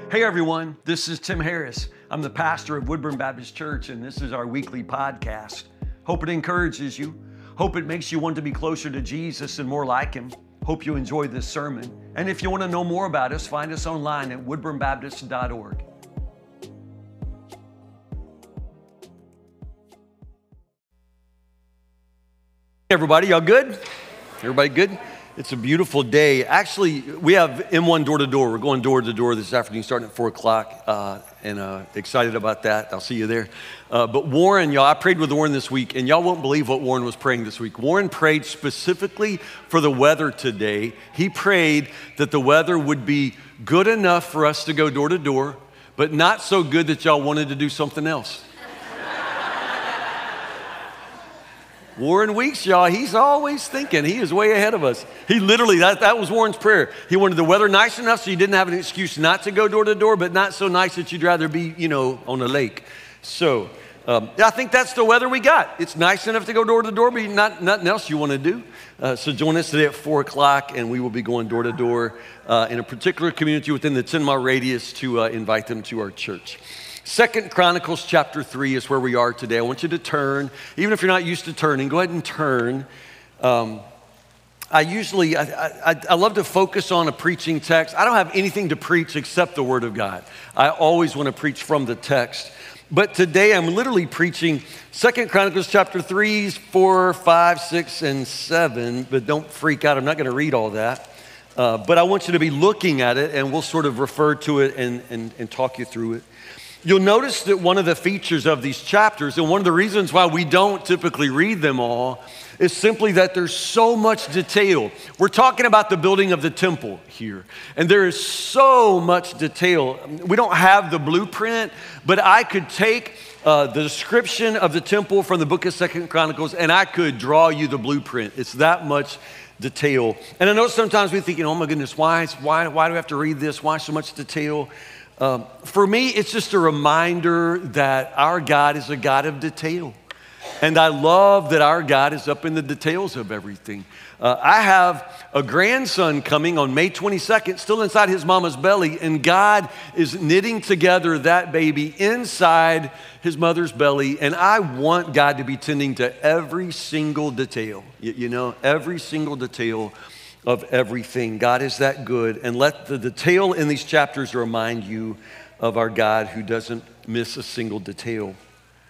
Hey everyone, this is Tim Harris. I'm the pastor of Woodburn Baptist Church, and this is our weekly podcast. Hope it encourages you. Hope it makes you want to be closer to Jesus and more like Him. Hope you enjoy this sermon. And if you want to know more about us, find us online at woodburnbaptist.org. Everybody, y'all good? Everybody good? It's a beautiful day. Actually, we have M1 door to door. We're going door to door this afternoon, starting at 4 o'clock, and excited about that. I'll see you there. But Warren, y'all, I prayed with Warren this week, and y'all won't believe what Warren was praying this week. Warren prayed specifically for the weather today. He prayed that the weather would be good enough for us to go door to door, but not so good that y'all wanted to do something else. Warren Weeks, y'all, he's always thinking. He is way ahead of us. He literally, that was Warren's prayer. He wanted the weather nice enough so you didn't have an excuse not to go door to door, but not so nice that you'd rather be, on a lake. So I think that's the weather we got. It's nice enough to go door to door, but nothing else you want to do. So join us today at 4 o'clock, and we will be going door to door in a particular community within the 10-mile radius to invite them to our church. 2 Chronicles chapter 3 is where we are today. I want you to turn. Even if you're not used to turning, go ahead and turn. I love to focus on a preaching text. I don't have anything to preach except the Word of God. I always want to preach from the text. But today I'm literally preaching 2 Chronicles chapter 3, 4, 5, 6, and 7. But don't freak out. I'm not going to read all that. But I want you to be looking at it, and we'll sort of refer to it and talk you through it. You'll notice that one of the features of these chapters, and one of the reasons why we don't typically read them all, is simply that there's so much detail. We're talking about the building of the temple here, and there is so much detail. We don't have the blueprint, but I could take the description of the temple from the book of 2 Chronicles, and I could draw you the blueprint. It's that much detail. And I know sometimes we think, oh my goodness, why do I have to read this? Why so much detail? For me, it's just a reminder that our God is a God of detail. And I love that our God is up in the details of everything. I have a grandson coming on May 22nd, still inside his mama's belly, and God is knitting together that baby inside his mother's belly. And I want God to be tending to every single detail, every single detail of everything. God is that good. And let the detail in these chapters remind you of our God who doesn't miss a single detail.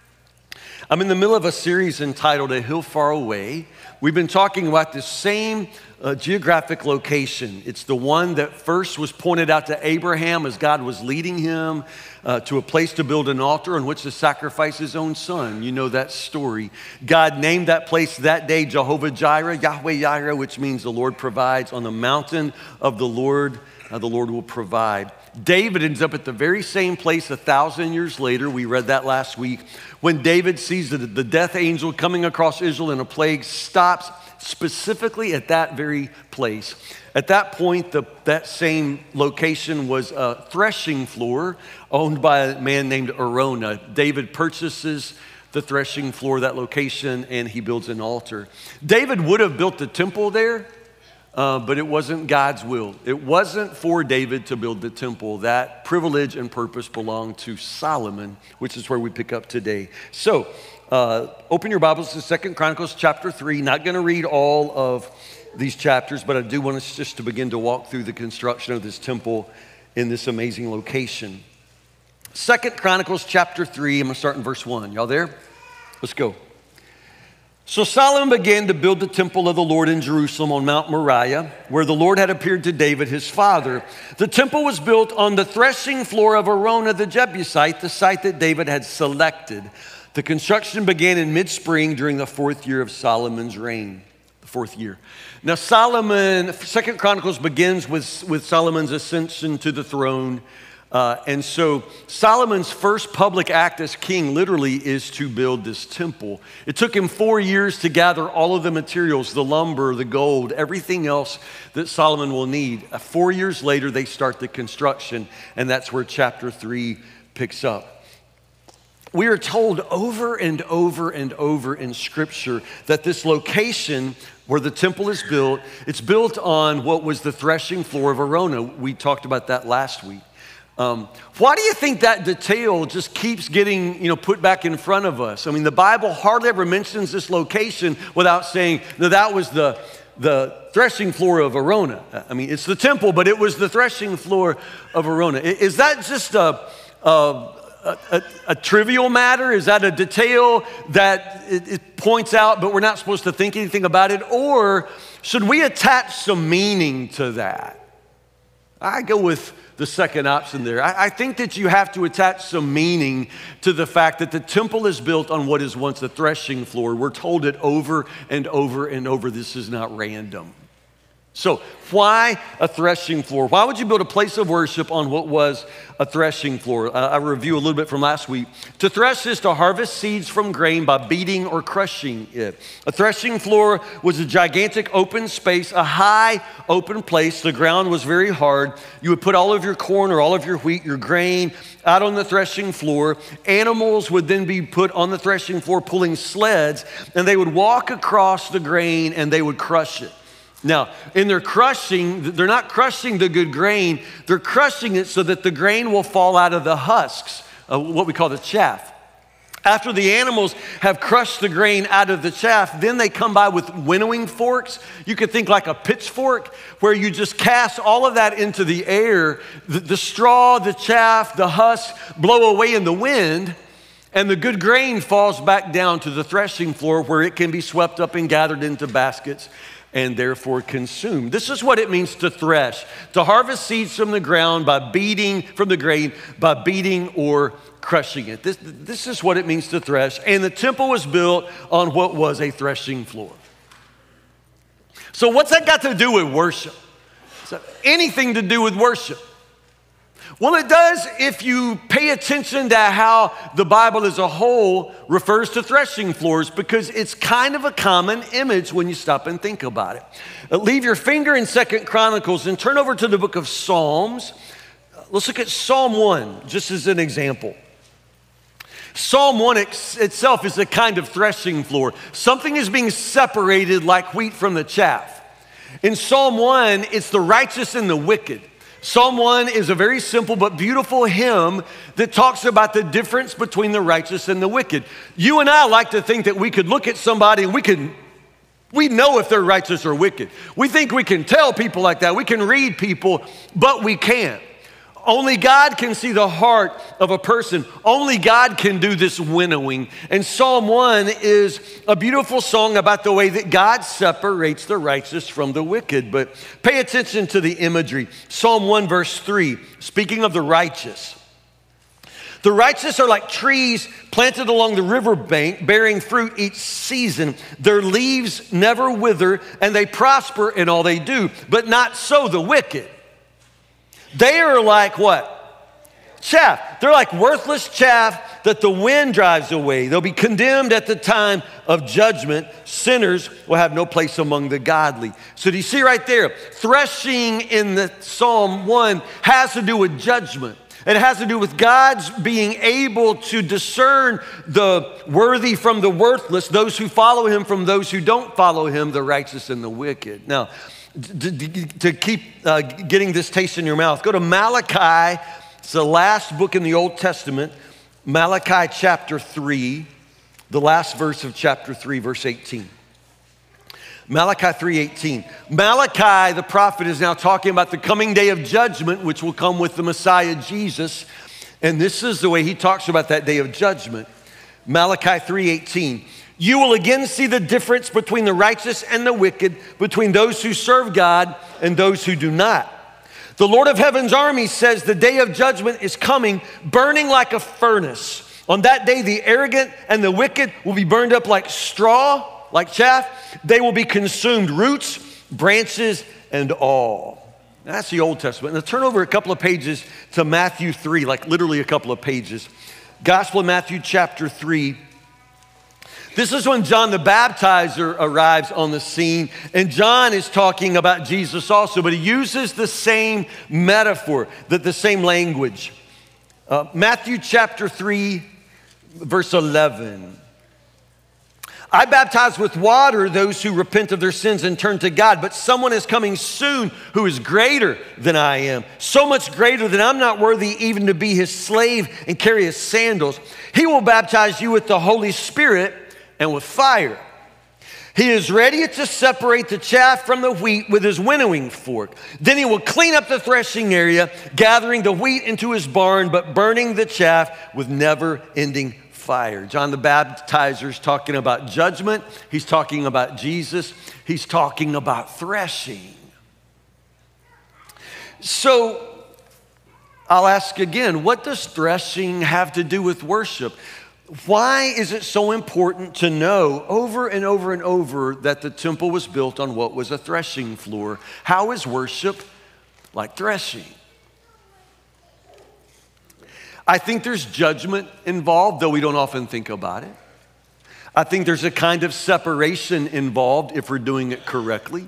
I'm in the middle of a series entitled A Hill Far Away. We've been talking about the same geographic location. It's the one that first was pointed out to Abraham as God was leading him to a place to build an altar on which to sacrifice his own son. You know that story. God named that place that day Jehovah Jireh, Yahweh Jireh, which means the Lord provides. On the mountain of the Lord will provide. David ends up at the very same place 1,000 years later. We read that last week. When David sees the death angel coming across Israel in a plague, stops specifically at that very place. At that point, that same location was a threshing floor owned by a man named Araunah. David purchases the threshing floor, that location, and he builds an altar. David would have built the temple there, but it wasn't God's will. It wasn't for David to build the temple. That privilege and purpose belonged to Solomon, which is where we pick up today. So open your Bibles to 2 Chronicles chapter 3. Not going to read all of these chapters, but I do want us just to begin to walk through the construction of this temple in this amazing location. 2 Chronicles chapter 3, I'm going to start in verse 1. Y'all there? Let's go. So Solomon began to build the temple of the Lord in Jerusalem on Mount Moriah, where the Lord had appeared to David, his father. The temple was built on the threshing floor of Araunah the Jebusite, the site that David had selected. The construction began in mid-spring during the 4th year of Solomon's reign. The 4th year. Now 2 Chronicles begins with Solomon's ascension to the throne. And so Solomon's first public act as king literally is to build this temple. It took him 4 years to gather all of the materials, the lumber, the gold, everything else that Solomon will need. 4 years later, they start the construction, and that's where chapter 3 picks up. We are told over and over and over in Scripture that this location where the temple is built, it's built on what was the threshing floor of Araunah. We talked about that last week. Why do you think that detail just keeps getting, put back in front of us? I mean, the Bible hardly ever mentions this location without saying that was the threshing floor of Arona. I mean, it's the temple, but it was the threshing floor of Arona. Is that just a trivial matter? Is that a detail that it points out, but we're not supposed to think anything about it? Or should we attach some meaning to that? I go with the second option there. I think that you have to attach some meaning to the fact that the temple is built on what is once a threshing floor. We're told it over and over and over. This is not random. So why a threshing floor? Why would you build a place of worship on what was a threshing floor? I review a little bit from last week. To thresh is to harvest seeds from grain by beating or crushing it. A threshing floor was a gigantic open space, a high open place. The ground was very hard. You would put all of your corn or all of your wheat, your grain out on the threshing floor. Animals would then be put on the threshing floor pulling sleds, and they would walk across the grain and they would crush it. Now, in their crushing, they're not crushing the good grain, they're crushing it so that the grain will fall out of the husks, what we call the chaff. After the animals have crushed the grain out of the chaff, then they come by with winnowing forks. You could think like a pitchfork, where you just cast all of that into the air. The straw, the chaff, the husk blow away in the wind, and the good grain falls back down to the threshing floor where it can be swept up and gathered into baskets and therefore consumed. This is what it means to thresh, to harvest seeds from the ground by beating, from the grain, by beating or crushing it. This is what it means to thresh. And the temple was built on what was a threshing floor. So what's that got to do with worship? Does that have anything to do with worship? Well, it does if you pay attention to how the Bible as a whole refers to threshing floors, because it's kind of a common image when you stop and think about it. Leave your finger in 2 Chronicles and turn over to the book of Psalms. Let's look at Psalm 1 just as an example. Psalm 1 itself is a kind of threshing floor. Something is being separated like wheat from the chaff. In Psalm 1, it's the righteous and the wicked. Psalm 1 is a very simple but beautiful hymn that talks about the difference between the righteous and the wicked. You and I like to think that we could look at somebody and we know if they're righteous or wicked. We think we can tell people like that. We can read people, but we can't. Only God can see the heart of a person. Only God can do this winnowing. And Psalm 1 is a beautiful song about the way that God separates the righteous from the wicked. But pay attention to the imagery. Psalm 1 verse 3, speaking of the righteous. The righteous are like trees planted along the riverbank, bearing fruit each season. Their leaves never wither, and they prosper in all they do. But not so the wicked. They are like what? Chaff. They're like worthless chaff that the wind drives away. They'll be condemned at the time of judgment. Sinners will have no place among the godly. So do you see right there? Threshing in the Psalm 1 has to do with judgment. It has to do with God's being able to discern the worthy from the worthless, those who follow him from those who don't follow him, the righteous and the wicked. Now, to keep getting this taste in your mouth, go to Malachi. It's the last book in the Old Testament. Malachi chapter 3, the last verse of chapter 3, verse 18. Malachi 3:18. Malachi, the prophet, is now talking about the coming day of judgment, which will come with the Messiah, Jesus. And this is the way he talks about that day of judgment. Malachi 3:18. You will again see the difference between the righteous and the wicked, between those who serve God and those who do not. The Lord of heaven's army says the day of judgment is coming, burning like a furnace. On that day, the arrogant and the wicked will be burned up like straw, like chaff. They will be consumed, roots, branches, and all. Now, that's the Old Testament. Now turn over a couple of pages to Matthew 3, like literally a couple of pages. Gospel of Matthew chapter 3. This is when John the Baptizer arrives on the scene, and John is talking about Jesus also, but he uses the same metaphor, the same language. Matthew chapter 3, verse 11. I baptize with water those who repent of their sins and turn to God, but someone is coming soon who is greater than I am, so much greater that I'm not worthy even to be his slave and carry his sandals. He will baptize you with the Holy Spirit and with fire. He is ready to separate the chaff from the wheat with his winnowing fork. Then he will clean up the threshing area, gathering the wheat into his barn, but burning the chaff with never-ending fire. John the Baptizer is talking about judgment. He's talking about Jesus. He's talking about threshing. So I'll ask again, what does threshing have to do with worship? Why is it so important to know over and over and over that the temple was built on what was a threshing floor? How is worship like threshing? I think there's judgment involved, though we don't often think about it. I think there's a kind of separation involved if we're doing it correctly.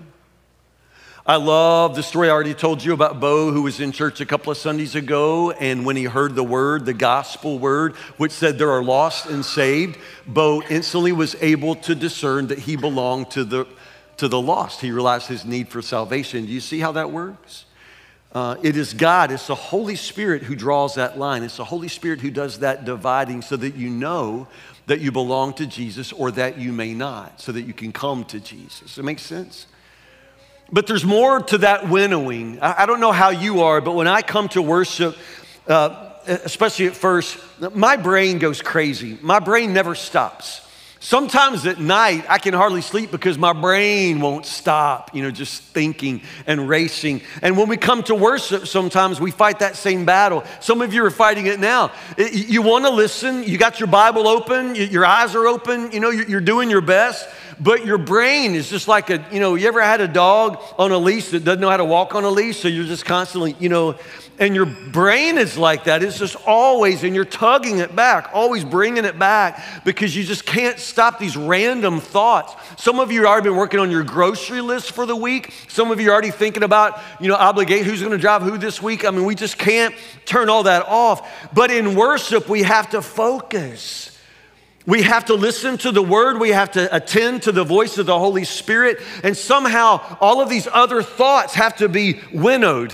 I love the story I already told you about Bo, who was in church a couple of Sundays ago, and when he heard the word, the gospel word, which said there are lost and saved, Bo instantly was able to discern that he belonged to the lost. He realized his need for salvation. Do you see how that works? It is God, it's the Holy Spirit who draws that line. It's the Holy Spirit who does that dividing so that you know that you belong to Jesus or that you may not, so that you can come to Jesus. Does it make sense? But there's more to that winnowing. I don't know how you are, but when I come to worship, especially at first, my brain goes crazy. My brain never stops. Sometimes at night, I can hardly sleep because my brain won't stop, just thinking and racing. And when we come to worship, sometimes we fight that same battle. Some of you are fighting it now. You want to listen. You got your Bible open. Your eyes are open. You're doing your best. But your brain is just like you ever had a dog on a leash that doesn't know how to walk on a leash? So you're just constantly, and your brain is like that. It's just always, and you're tugging it back, always bringing it back because you just can't stop these random thoughts. Some of you have already been working on your grocery list for the week. Some of you are already thinking about, obligate who's going to drive who this week. I mean, we just can't turn all that off. But in worship, we have to focus. We have to listen to the word. We have to attend to the voice of the Holy Spirit. And somehow all of these other thoughts have to be winnowed,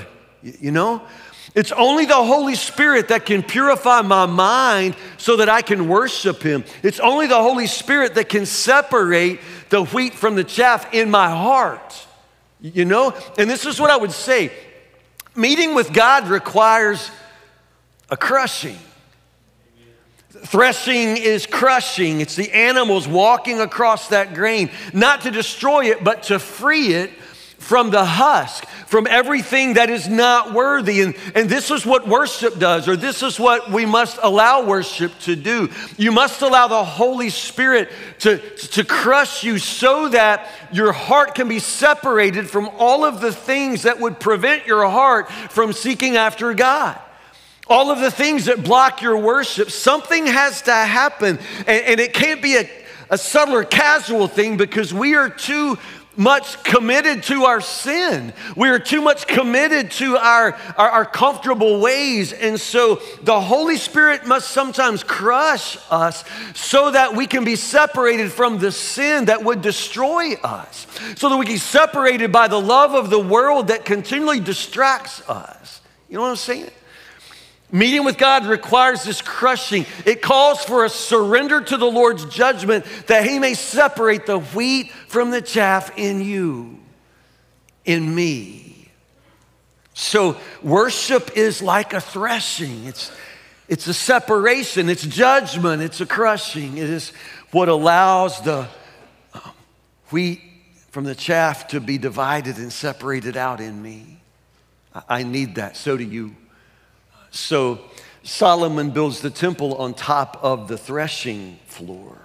It's only the Holy Spirit that can purify my mind so that I can worship him. It's only the Holy Spirit that can separate the wheat from the chaff in my heart, And this is what I would say. Meeting with God requires a crushing. Threshing is crushing. It's the animals walking across that grain, not to destroy it, but to free it from the husk, from everything that is not worthy. And this is what worship does, or this is what we must allow worship to do. You must allow the Holy Spirit to crush you so that your heart can be separated from all of the things that would prevent your heart from seeking after God. All of the things that block your worship, something has to happen. And it can't be a subtle or casual thing because we are too much committed to our sin. We are too much committed to our comfortable ways. And so the Holy Spirit must sometimes crush us so that we can be separated from the sin that would destroy us. So that we can be separated by the love of the world that continually distracts us. You know what I'm saying? Meeting with God requires this crushing. It calls for a surrender to the Lord's judgment that he may separate the wheat from the chaff in you, in me. So worship is like a threshing. It's a separation. It's judgment. It's a crushing. It is what allows the wheat from the chaff to be divided and separated out in me. I need that. So do you. So Solomon builds the temple on top of the threshing floor.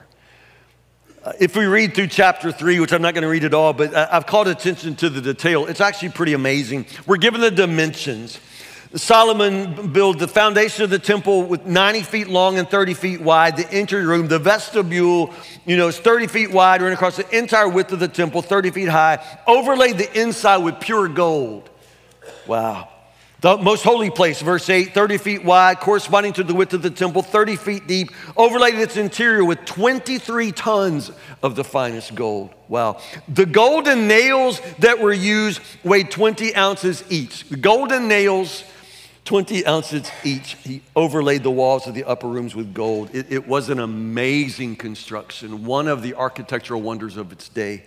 If we read through chapter 3, which I'm not going to read it all, but I've called attention to the detail. It's actually pretty amazing. We're given the dimensions. Solomon built the foundation of the temple with 90 feet long and 30 feet wide. The entry room, the vestibule, is 30 feet wide, running across the entire width of the temple, 30 feet high. Overlaid the inside with pure gold. Wow. The most holy place, verse 8, 30 feet wide, corresponding to the width of the temple, 30 feet deep, overlaid its interior with 23 tons of the finest gold. Wow. The golden nails that were used weighed 20 ounces each. The golden nails, 20 ounces each. He overlaid the walls of the upper rooms with gold. It was an amazing construction, one of the architectural wonders of its day.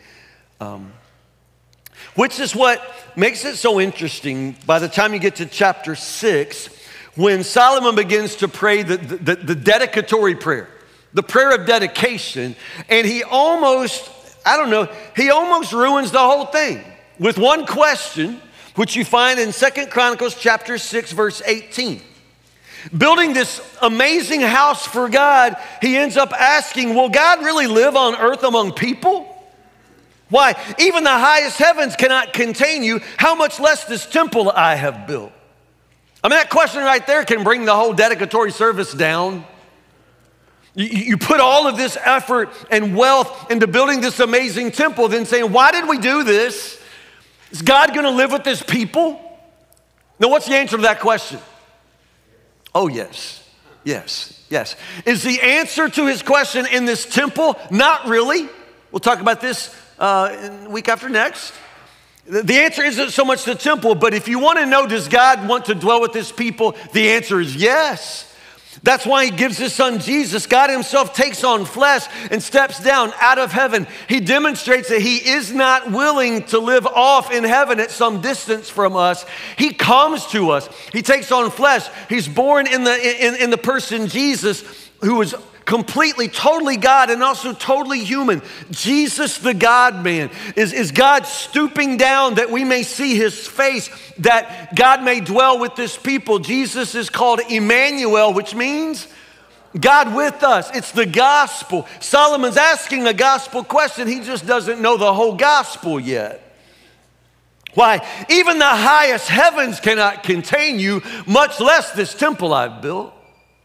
Which is what makes it so interesting by the time you get to chapter 6, when Solomon begins to pray the dedicatory prayer, the prayer of dedication, and he almost ruins the whole thing with one question, which you find in 2 Chronicles chapter 6, verse 18. Building this amazing house for God, he ends up asking, will God really live on earth among people? Why? Even the highest heavens cannot contain you. How much less this temple I have built? I mean, that question right there can bring the whole dedicatory service down. You put all of this effort and wealth into building this amazing temple, then saying, why did we do this? Is God going to live with this people? Now, what's the answer to that question? Oh, yes, yes, yes. Is the answer to his question in this temple? Not really. We'll talk about this week after next. The answer isn't so much the temple, but if you want to know, does God want to dwell with his people? The answer is yes. That's why he gives his son Jesus. God himself takes on flesh and steps down out of heaven. He demonstrates that he is not willing to live off in heaven at some distance from us. He comes to us. He takes on flesh. He's born in the person Jesus, who was completely, totally God and also totally human. Jesus, the God-man, is God stooping down that we may see his face, that God may dwell with this people. Jesus is called Emmanuel, which means God with us. It's the gospel. Solomon's asking a gospel question. He just doesn't know the whole gospel yet. Why? Even the highest heavens cannot contain you, much less this temple I've built.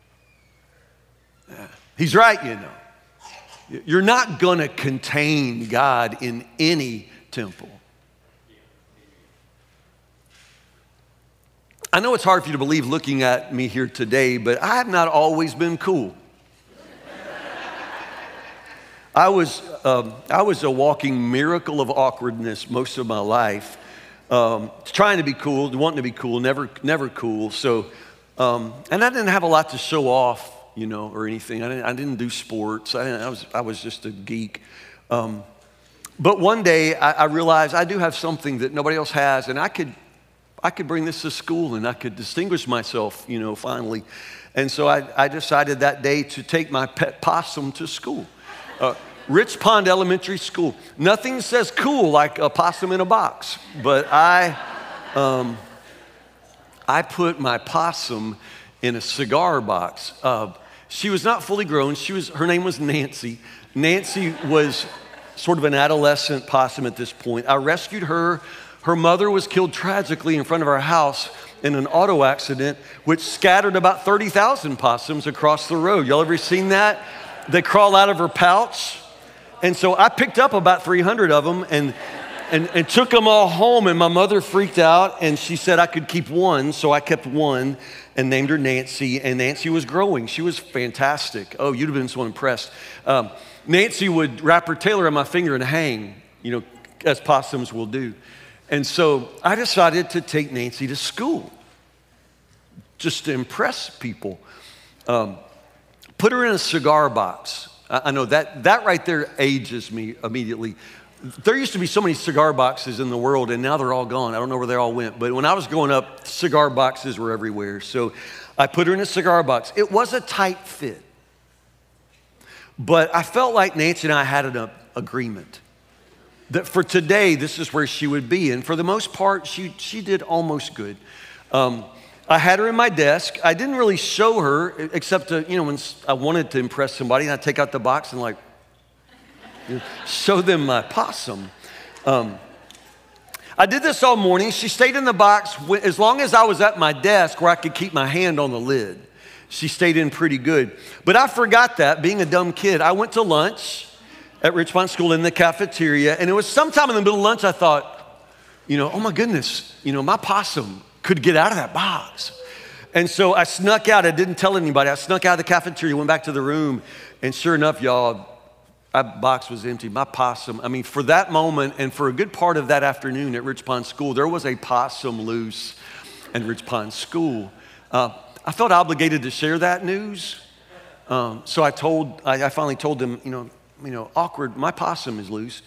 He's right, you know. You're not going to contain God in any temple. I know it's hard for you to believe looking at me here today, but I have not always been cool. I was a walking miracle of awkwardness most of my life, trying to be cool, wanting to be cool, never cool. So, and I didn't have a lot to show off, you know, or anything. I didn't do sports. I was just a geek. But one day I realized I do have something that nobody else has, and I could bring this to school and I could distinguish myself, you know, finally. And so I decided that day to take my pet possum to school. Rich Pond Elementary School. Nothing says cool like a possum in a box, but I put my possum in a cigar box. She was not fully grown. Her name was Nancy. Nancy was sort of an adolescent possum at this point. I rescued her. Her mother was killed tragically in front of our house in an auto accident, which scattered about 30,000 possums across the road. Y'all ever seen that? They crawl out of her pouch. And so I picked up about 300 of them and took them all home, and my mother freaked out, and she said I could keep one, so I kept one and named her Nancy, and Nancy was growing. She was fantastic. Oh, you'd have been so impressed. Nancy would wrap her tail around my finger and hang, you know, as possums will do. And so I decided to take Nancy to school, just to impress people. Put her in a cigar box. I know that right there ages me immediately. There used to be so many cigar boxes in the world, and now they're all gone. I don't know where they all went. But when I was growing up, cigar boxes were everywhere. So I put her in a cigar box. It was a tight fit. But I felt like Nancy and I had an agreement that for today, this is where she would be. And for the most part, she did almost good. I had her in my desk. I didn't really show her, except to, you know, when I wanted to impress somebody, and I'd take out the box and show them my possum. I did this all morning. She stayed in the box as long as I was at my desk where I could keep my hand on the lid. She stayed in pretty good. But I forgot that, being a dumb kid. I went to lunch at Rich Pond School in the cafeteria, and it was sometime in the middle of lunch I thought, you know, oh my goodness, you know, my possum could get out of that box. And so I snuck out. I didn't tell anybody. I snuck out of the cafeteria, went back to the room, and sure enough, y'all, that box was empty. My possum, I mean, for that moment and for a good part of that afternoon at Rich Pond School, there was a possum loose at Rich Pond School. I felt obligated to share that news. So I finally told them, you know, awkward, my possum is loose.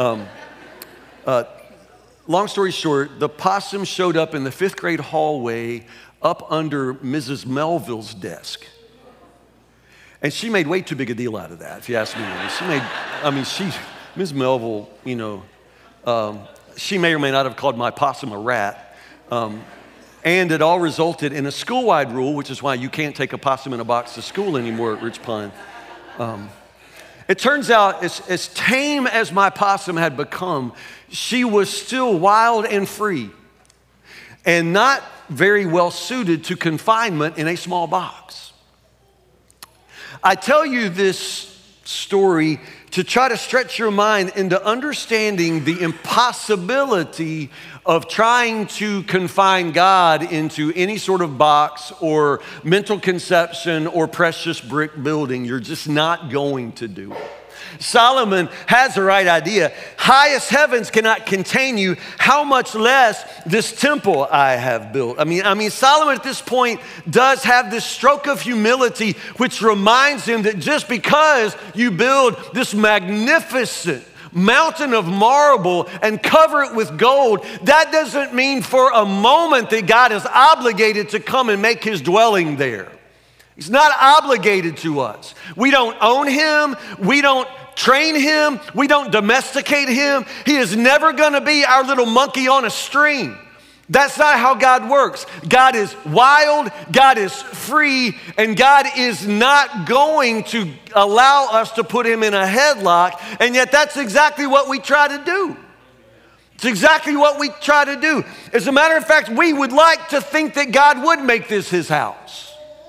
Long story short, the possum showed up in the 5th grade hallway up under Mrs. Melville's desk. And she made way too big a deal out of that, if you ask me. Ms. Melville, you know, she may or may not have called my possum a rat. And it all resulted in a school-wide rule, which is why you can't take a possum in a box to school anymore at Rich Pond. It turns out, as tame as my possum had become, she was still wild and free and not very well suited to confinement in a small box. I tell you this story to try to stretch your mind into understanding the impossibility of trying to confine God into any sort of box or mental conception or precious brick building. You're just not going to do it. Solomon has the right idea. Highest heavens cannot contain you. How much less this temple I have built? I mean, Solomon at this point does have this stroke of humility, which reminds him that just because you build this magnificent mountain of marble and cover it with gold, that doesn't mean for a moment that God is obligated to come and make his dwelling there. He's not obligated to us. We don't own him. We don't train him. We don't domesticate him. He is never going to be our little monkey on a string. That's not how God works. God is wild, God is free, and God is not going to allow us to put him in a headlock, and yet that's exactly what we try to do. It's exactly what we try to do. As a matter of fact, we would like to think that God would make this his house.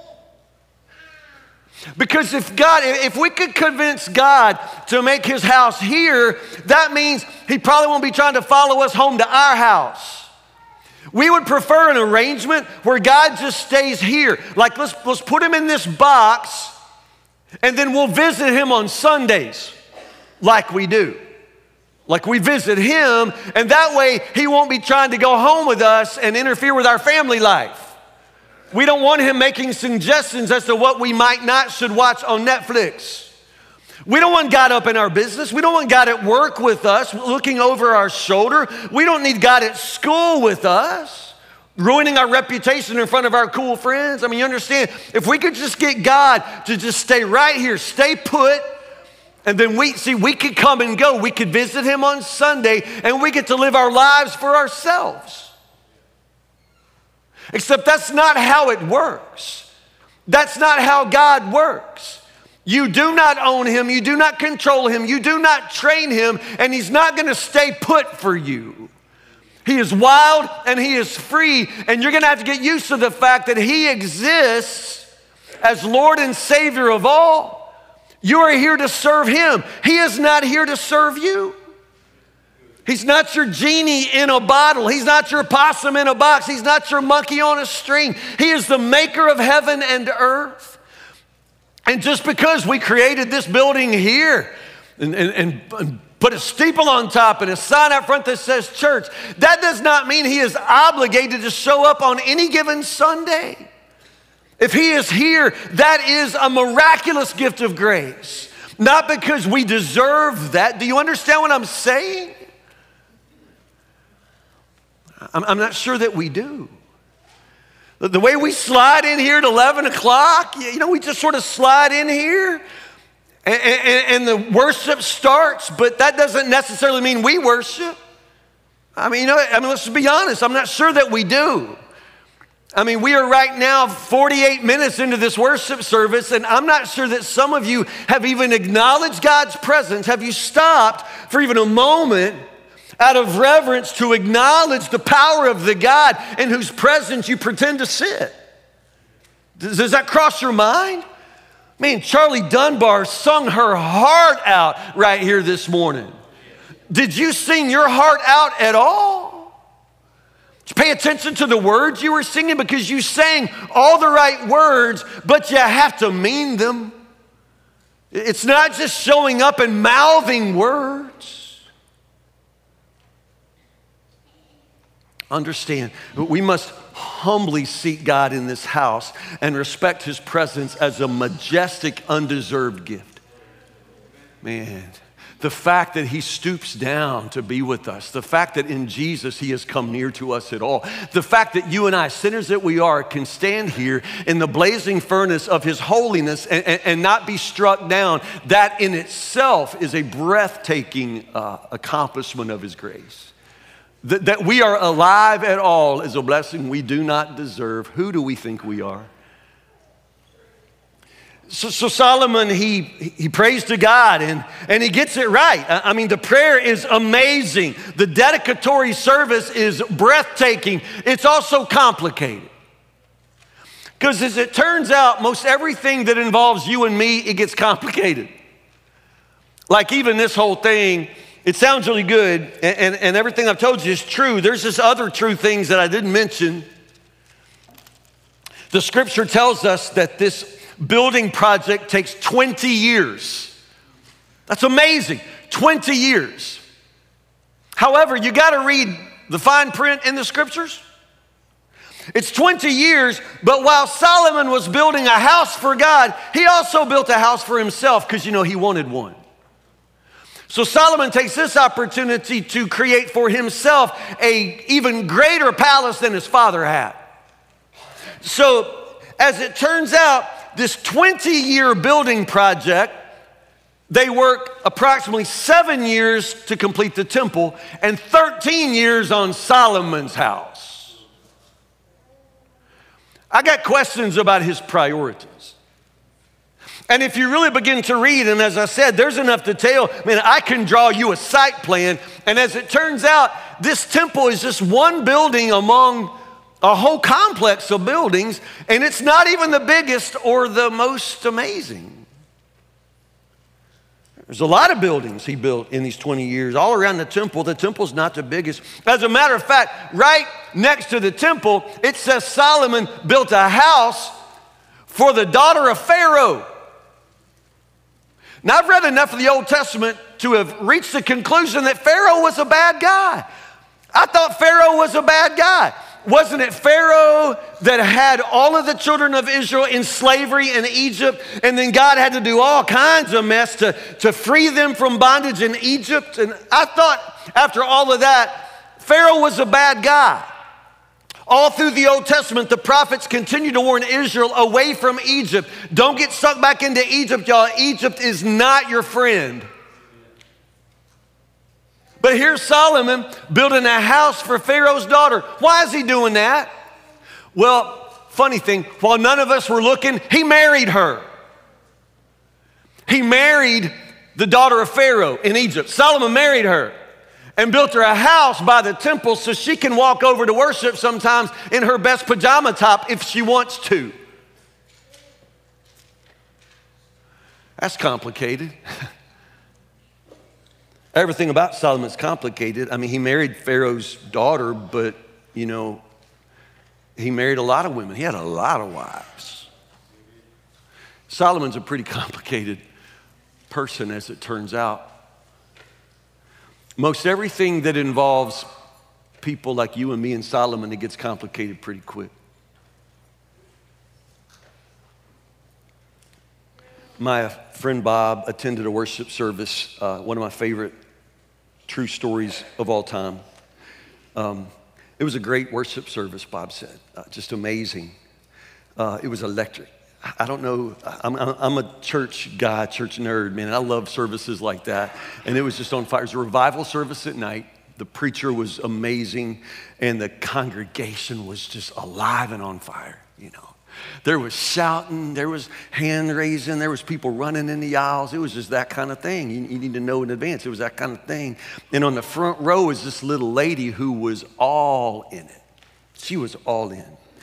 Because if we could convince God to make his house here, that means he probably won't be trying to follow us home to our house. We would prefer an arrangement where God just stays here. Like let's put him in this box and then we'll visit him on Sundays like we do. Like we visit him, and that way he won't be trying to go home with us and interfere with our family life. We don't want him making suggestions as to what we might not should watch on Netflix. We don't want God up in our business. We don't want God at work with us, looking over our shoulder. We don't need God at school with us, ruining our reputation in front of our cool friends. I mean, you understand, if we could just get God to just stay right here, stay put, and then we could come and go. We could visit him on Sunday, and we get to live our lives for ourselves. Except that's not how it works. That's not how God works. You do not own him. You do not control him. You do not train him, and he's not going to stay put for you. He is wild and he is free, and you're going to have to get used to the fact that he exists as Lord and Savior of all. You are here to serve him. He is not here to serve you. He's not your genie in a bottle. He's not your possum in a box. He's not your monkey on a string. He is the maker of heaven and earth. And just because we created this building here and put a steeple on top and a sign out front that says church, that does not mean he is obligated to show up on any given Sunday. If he is here, that is a miraculous gift of grace. Not because we deserve that. Do you understand what I'm saying? I'm not sure that we do. The way we slide in here at 11 o'clock, we just sort of slide in here and the worship starts, but that doesn't necessarily mean we worship. Let's be honest, I'm not sure that we do. We are right now 48 minutes into this worship service, and I'm not sure that some of you have even acknowledged God's presence. Have you stopped for even a moment out of reverence to acknowledge the power of the God in whose presence you pretend to sit? Does that cross your mind? Man, Charlie Dunbar sung her heart out right here this morning. Did you sing your heart out at all? Did you Pay attention to the words you were singing, because you sang all the right words, but you have to mean them. It's not just showing up and mouthing words. Understand, we must humbly seek God in this house and respect his presence as a majestic, undeserved gift. Man, the fact that he stoops down to be with us, the fact that in Jesus he has come near to us at all, the fact that you and I, sinners that we are, can stand here in the blazing furnace of his holiness and not be struck down, that in itself is a breathtaking accomplishment of his grace. That we are alive at all is a blessing we do not deserve. Who do we think we are? So Solomon, he prays to God and he gets it right. I mean, the prayer is amazing. The dedicatory service is breathtaking. It's also complicated. Because as it turns out, most everything that involves you and me, it gets complicated. Like even this whole thing, it sounds really good, and everything I've told you is true. There's just other true things that I didn't mention. The scripture tells us that this building project takes 20 years. That's amazing, 20 years. However, you gotta read the fine print in the scriptures. It's 20 years, but while Solomon was building a house for God, he also built a house for himself, because he wanted one. So Solomon takes this opportunity to create for himself an even greater palace than his father had. So as it turns out, this 20-year building project, they work approximately 7 years to complete the temple and 13 years on Solomon's house. I got questions about his priorities. And if you really begin to read, and as I said, there's enough to tell, man, I can draw you a site plan. And as it turns out, this temple is just one building among a whole complex of buildings, and it's not even the biggest or the most amazing. There's a lot of buildings he built in these 20 years, all around the temple. The temple's not the biggest. As a matter of fact, right next to the temple, it says Solomon built a house for the daughter of Pharaoh. Now, I've read enough of the Old Testament to have reached the conclusion that Pharaoh was a bad guy. I thought Pharaoh was a bad guy. Wasn't it Pharaoh that had all of the children of Israel in slavery in Egypt, and then God had to do all kinds of mess to free them from bondage in Egypt? And I thought after all of that, Pharaoh was a bad guy. All through the Old Testament, the prophets continue to warn Israel away from Egypt. Don't get sucked back into Egypt, y'all. Egypt is not your friend. But here's Solomon building a house for Pharaoh's daughter. Why is he doing that? Well, funny thing, while none of us were looking, he married her. He married the daughter of Pharaoh in Egypt. Solomon married her and built her a house by the temple so she can walk over to worship sometimes in her best pajama top if she wants to. That's complicated. Everything about Solomon's complicated. I mean, he married Pharaoh's daughter, but, he married a lot of women. He had a lot of wives. Solomon's a pretty complicated person, as it turns out. Most everything that involves people like you and me and Solomon, it gets complicated pretty quick. My friend Bob attended a worship service, one of my favorite true stories of all time. It was a great worship service, Bob said, just amazing. It was electric. I don't know, I'm a church guy, church nerd, man, and I love services like that. And it was just on fire. It was a revival service at night. The preacher was amazing, and the congregation was just alive and on fire, There was shouting, there was hand raising, there was people running in the aisles. It was just that kind of thing. You need to know in advance. It was that kind of thing. And on the front row is this little lady who was all in it. She was all in.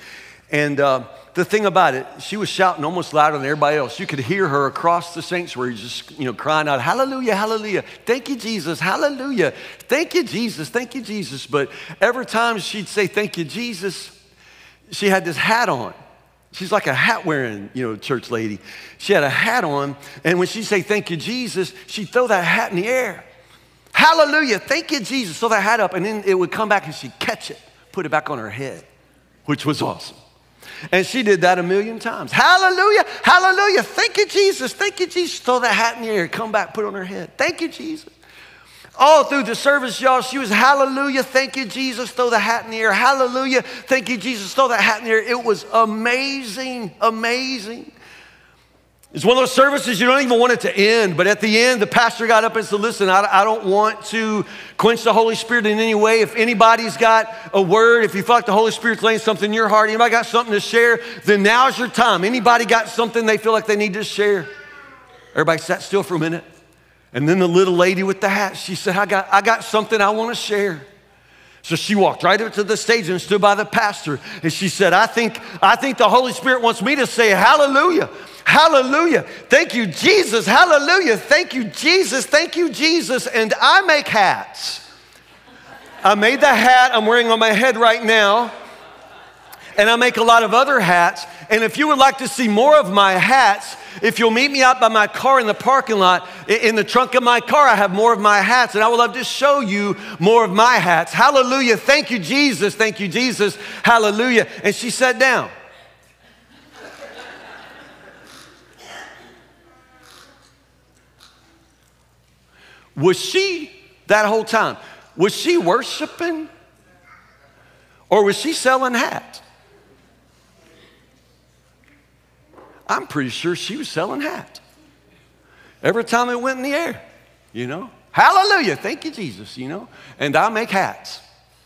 And the thing about it, she was shouting almost louder than everybody else. You could hear her across the sanctuary just, crying out, hallelujah, hallelujah. Thank you, Jesus, hallelujah. Thank you, Jesus, thank you, Jesus. But every time she'd say, thank you, Jesus, she had this hat on. She's like a hat-wearing, church lady. She had a hat on, and when she'd say, thank you, Jesus, she'd throw that hat in the air. Hallelujah, thank you, Jesus. Throw that hat up, and then it would come back, and she'd catch it, put it back on her head, which was awesome. And she did that 1,000,000 times. Hallelujah, hallelujah, thank you, Jesus, thank you, Jesus. Throw that hat in the air, come back, put it on her head. Thank you, Jesus. All through the service, y'all, she was hallelujah, thank you, Jesus, throw the hat in the air. Hallelujah, thank you, Jesus, throw that hat in the air. It was amazing, amazing. It's one of those services you don't even want it to end, but at the end, the pastor got up and said, listen, I don't want to quench the Holy Spirit in any way. If anybody's got a word, if you feel like the Holy Spirit's laying something in your heart, anybody got something to share, then now's your time. Anybody got something they feel like they need to share? Everybody sat still for a minute. And then the little lady with the hat, she said, I got something I want to share. So she walked right up to the stage and stood by the pastor. And she said, I think the Holy Spirit wants me to say hallelujah. Hallelujah. Thank you, Jesus. Hallelujah. Thank you, Jesus. Thank you, Jesus. And I make hats. I made the hat I'm wearing on my head right now. And I make a lot of other hats. And if you would like to see more of my hats, if you'll meet me out by my car in the parking lot, in the trunk of my car, I have more of my hats, and I would love to show you more of my hats. Hallelujah. Thank you, Jesus. Thank you, Jesus. Hallelujah. And she sat down. Was she, that whole time, was she worshiping? Or was she selling hats? I'm pretty sure she was selling hats. Every time it went in the air, Hallelujah, thank you, Jesus, And I make hats.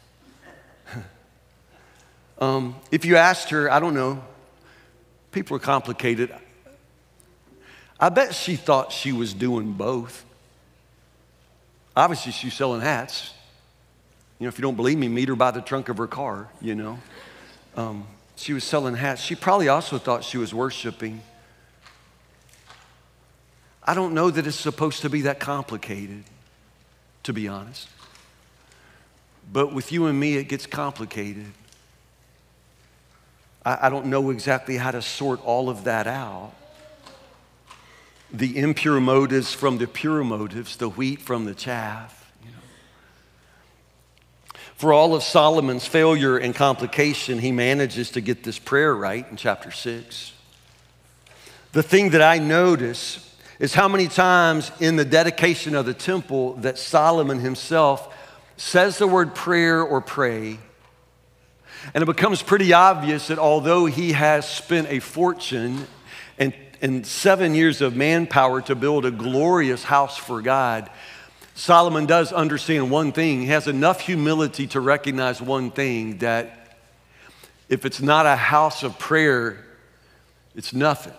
If you asked her, I don't know, people are complicated. I bet she thought she was doing both. Obviously, she's selling hats. If you don't believe me, meet her by the trunk of her car, She was selling hats. She probably also thought she was worshiping. I don't know that it's supposed to be that complicated, to be honest. But with you and me, it gets complicated. I don't know exactly how to sort all of that out. The impure motives from the pure motives, the wheat from the chaff. For all of Solomon's failure and complication, he manages to get this prayer right in chapter 6. The thing that I notice is how many times in the dedication of the temple that Solomon himself says the word prayer or pray. And it becomes pretty obvious that although he has spent a fortune and 7 years of manpower to build a glorious house for God, Solomon does understand one thing. He has enough humility to recognize one thing, that if it's not a house of prayer, it's nothing.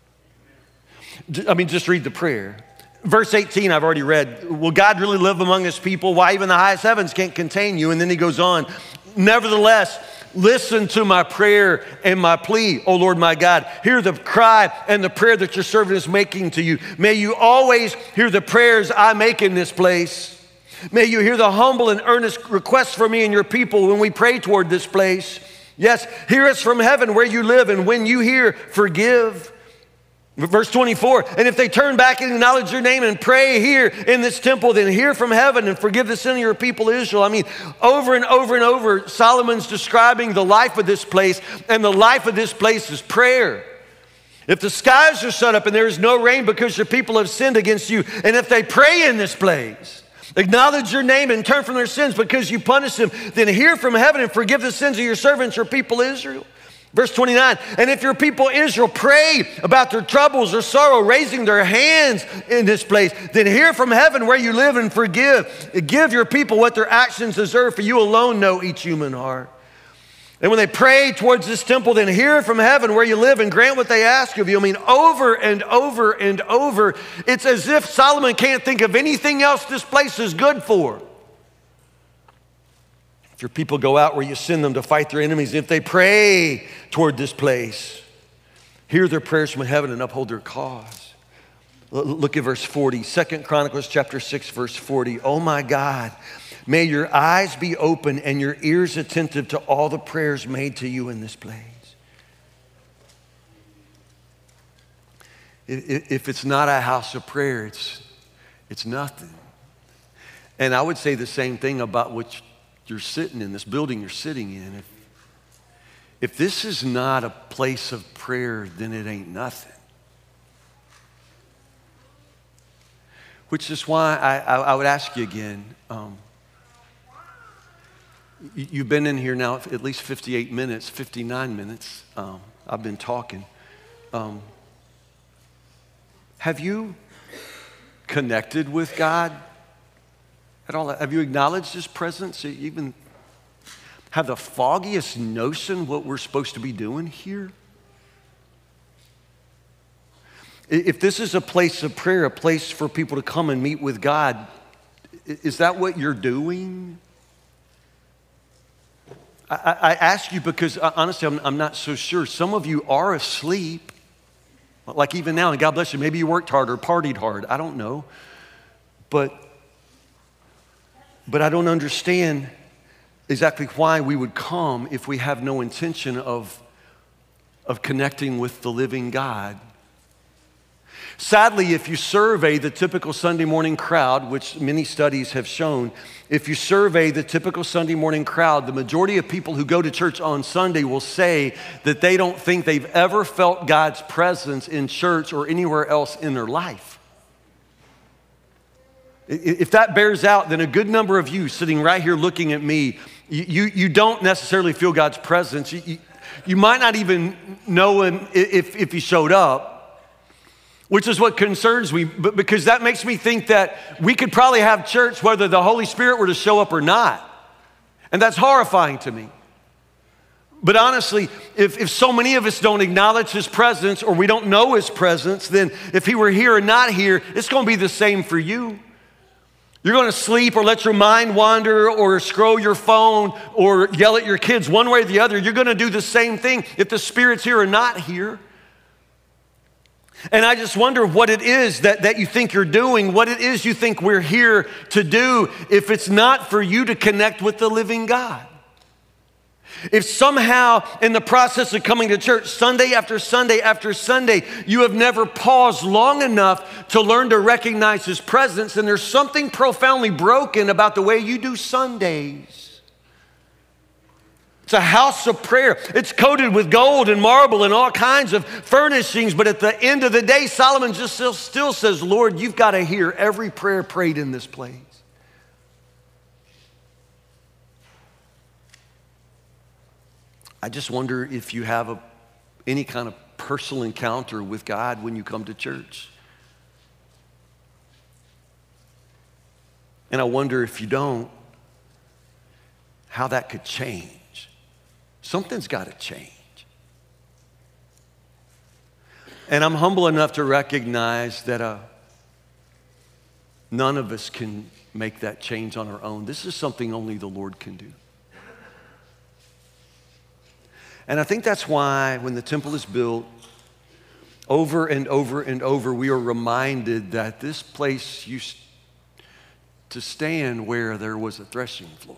Just read the prayer. Verse 18, I've already read. Will God really live among his people? Why, even the highest heavens can't contain you. And then he goes on. Nevertheless, listen to my prayer and my plea, O Lord my God. Hear the cry and the prayer that your servant is making to you. May you always hear the prayers I make in this place. May you hear the humble and earnest requests for me and your people when we pray toward this place. Yes, hear us from heaven where you live, and when you hear, forgive. Verse 24, and if they turn back and acknowledge your name and pray here in this temple, then hear from heaven and forgive the sin of your people Israel. Over and over and over, Solomon's describing the life of this place, and the life of this place is prayer. If the skies are shut up and there is no rain because your people have sinned against you, and if they pray in this place, acknowledge your name and turn from their sins because you punish them, then hear from heaven and forgive the sins of your servants, your people Israel. Verse 29, and if your people Israel pray about their troubles or sorrow, raising their hands in this place, then hear from heaven where you live and forgive. Give your people what their actions deserve, for you alone know each human heart. And when they pray towards this temple, then hear from heaven where you live and grant what they ask of you. Over and over and over, it's as if Solomon can't think of anything else this place is good for. If your people go out where you send them to fight their enemies, if they pray toward this place, hear their prayers from heaven and uphold their cause. Look at verse 40, 2 Chronicles chapter 6, verse 40. Oh my God, may your eyes be open and your ears attentive to all the prayers made to you in this place. If it's not a house of prayer, it's nothing. And I would say the same thing about what you're sitting in, this building you're sitting in. If this is not a place of prayer, then it ain't nothing. Which is why I would ask you again, you've been in here now at least 58 minutes, 59 minutes. I've been talking. Have you connected with God at all? Have you acknowledged His presence? You even have the foggiest notion what we're supposed to be doing here? If this is a place of prayer, a place for people to come and meet with God, is that what you're doing? I ask you because honestly, I'm not so sure. Some of you are asleep, like even now, and God bless you. Maybe you worked hard or partied hard. I don't know. But I don't understand exactly why we would come if we have no intention of connecting with the living God. Sadly, if you survey the typical Sunday morning crowd, which many studies have shown, if you survey the typical Sunday morning crowd, the majority of people who go to church on Sunday will say that they don't think they've ever felt God's presence in church or anywhere else in their life. If that bears out, then a good number of you sitting right here looking at me, you don't necessarily feel God's presence. You might not even know Him if He showed up. Which is what concerns me, because that makes me think that we could probably have church whether the Holy Spirit were to show up or not. And that's horrifying to me. But honestly, if so many of us don't acknowledge His presence or we don't know His presence, then if He were here or not here, it's going to be the same for you. You're going to sleep or let your mind wander or scroll your phone or yell at your kids one way or the other. You're going to do the same thing if the Spirit's here or not here. And I just wonder what it is that you think you're doing, what it is you think we're here to do if it's not for you to connect with the living God. If somehow in the process of coming to church Sunday after Sunday after Sunday, you have never paused long enough to learn to recognize His presence, and there's something profoundly broken about the way you do Sundays. It's a house of prayer. It's coated with gold and marble and all kinds of furnishings. But at the end of the day, Solomon just still says, Lord, you've got to hear every prayer prayed in this place. I just wonder if you have any kind of personal encounter with God when you come to church. And I wonder if you don't, how that could change. Something's got to change. And I'm humble enough to recognize that none of us can make that change on our own. This is something only the Lord can do. And I think that's why when the temple is built, over and over and over, we are reminded that this place used to stand where there was a threshing floor.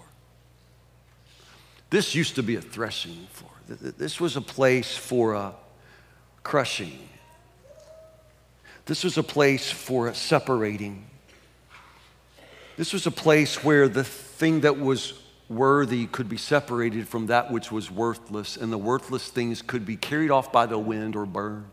This used to be a threshing floor. This was a place for crushing. This was a place for separating. This was a place where the thing that was worthy could be separated from that which was worthless, and the worthless things could be carried off by the wind or burned.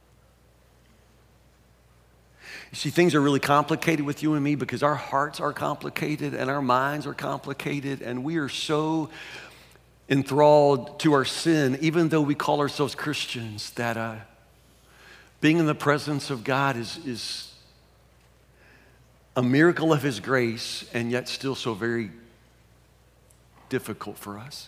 You see, things are really complicated with you and me because our hearts are complicated and our minds are complicated, and we are so enthralled to our sin, even though we call ourselves Christians, that being in the presence of God is a miracle of His grace, and yet still so very difficult for us.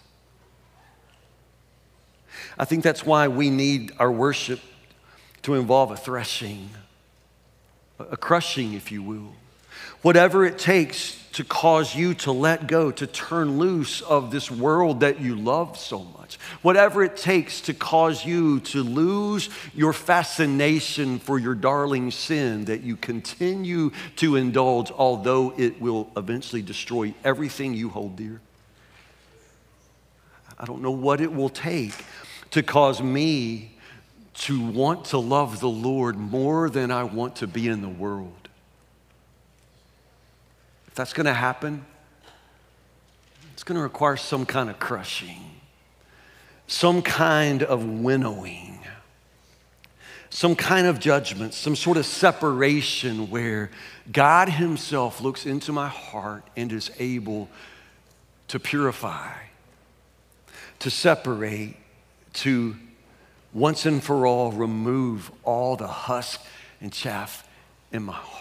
I think that's why we need our worship to involve a threshing, a crushing, if you will. Whatever it takes to cause you to let go, to turn loose of this world that you love so much. Whatever it takes to cause you to lose your fascination for your darling sin that you continue to indulge, although it will eventually destroy everything you hold dear. I don't know what it will take to cause me to want to love the Lord more than I want to be in the world. If that's going to happen, it's going to require some kind of crushing, some kind of winnowing, some kind of judgment, some sort of separation where God himself looks into my heart and is able to purify, to separate, to once and for all remove all the husk and chaff in my heart.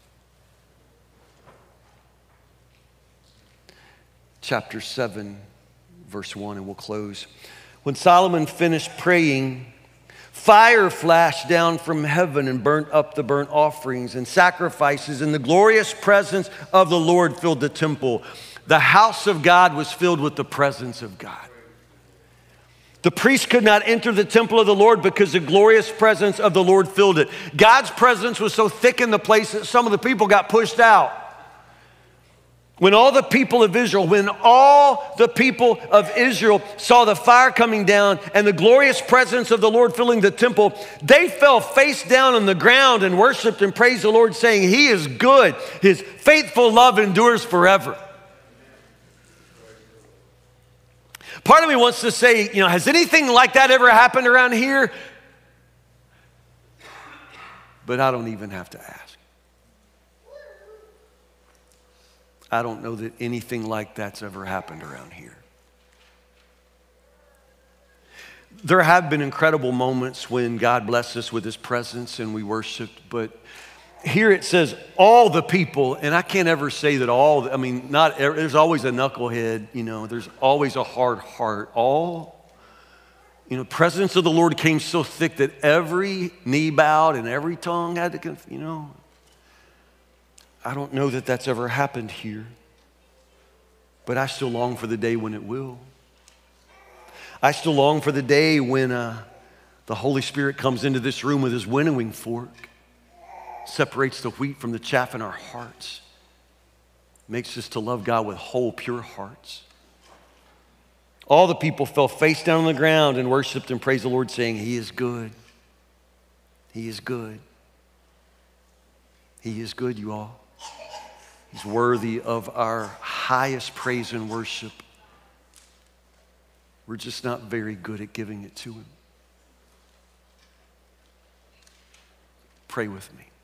Chapter 7, verse 1, and we'll close. When Solomon finished praying, fire flashed down from heaven and burnt up the burnt offerings and sacrifices, and the glorious presence of the Lord filled the temple. The house of God was filled with the presence of God. The priest could not enter the temple of the Lord because the glorious presence of the Lord filled it. God's presence was so thick in the place that some of the people got pushed out. When all the people of Israel saw the fire coming down and the glorious presence of the Lord filling the temple, they fell face down on the ground and worshiped and praised the Lord, saying, He is good. His faithful love endures forever. Part of me wants to say, has anything like that ever happened around here? But I don't even have to ask. I don't know that anything like that's ever happened around here. There have been incredible moments when God blessed us with his presence and we worshiped, but here it says all the people, and I can't ever say that there's always a knucklehead, there's always a hard heart. Presence of the Lord came so thick that every knee bowed and every tongue had to, I don't know that that's ever happened here, but I still long for the day when it will. I still long for the day when the Holy Spirit comes into this room with his winnowing fork, separates the wheat from the chaff in our hearts, makes us to love God with whole, pure hearts. All the people fell face down on the ground and worshiped and praised the Lord, saying, He is good. He is good. He is good, you all. He's worthy of our highest praise and worship. We're just not very good at giving it to him. Pray with me.